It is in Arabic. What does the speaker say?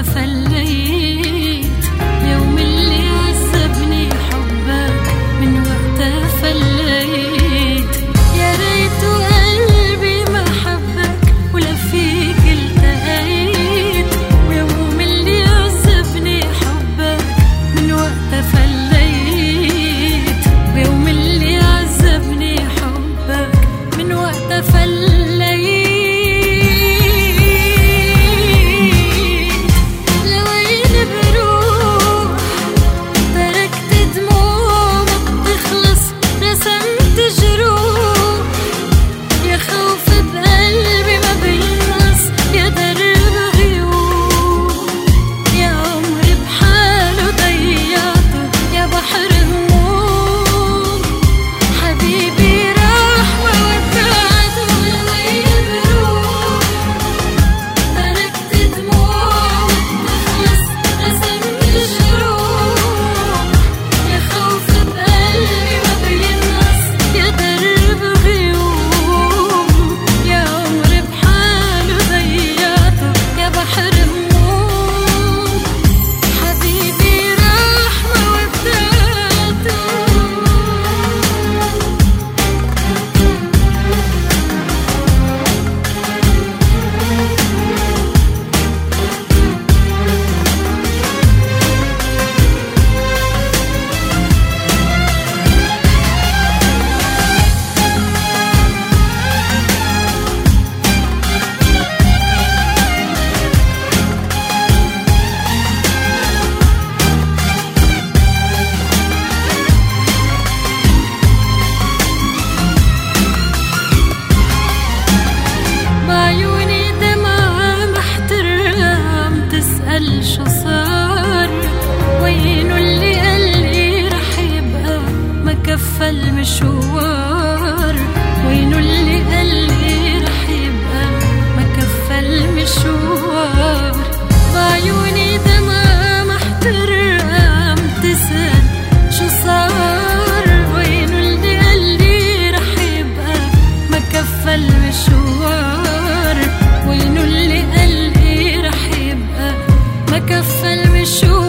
فليت يوم اللي عذبني حبك من وقتها فليت. يا ريت قلبي ما حبك ولا فيك التقيت، ويوم اللي عذبني حبك من وقتها فليت، ويوم اللي عذبني حبك من وقتها فليت. شو صار؟ وينو اللي قالي رح يبقى ما كفى المشوار؟ وينو اللي قالي رح يبقى ما كفى المشوار؟ بعيوني دمعة محترقة عم تسأل شو صار؟ وينو اللي قالي رح يبقى ما كفى المشوار؟ وينو اللي قالي رح يبقى ما كفى المشوار؟